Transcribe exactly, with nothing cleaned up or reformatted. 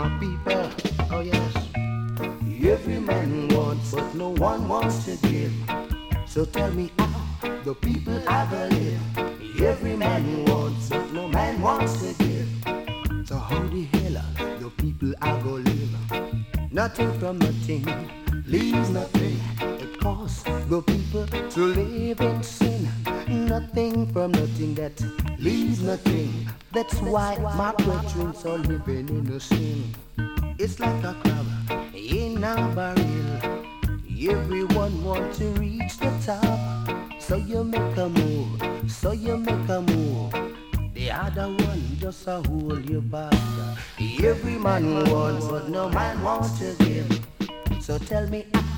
my people. Oh yes. Every man wants, but no one wants to give. So tell me how the people are gonna live. Every man wants, but no man wants to give. So how the hell are the people are gonna live? Nothing from nothing leaves nothing. It costs the people to live in sin. Nothing from nothing that leaves nothing. That's why my brethren are living in a sin. It's like a crab in a barrel. Everyone wants to reach the top. So you make a move, so you make a move. The other one just a hold you back. Every man wants, but no man wants to give. So tell me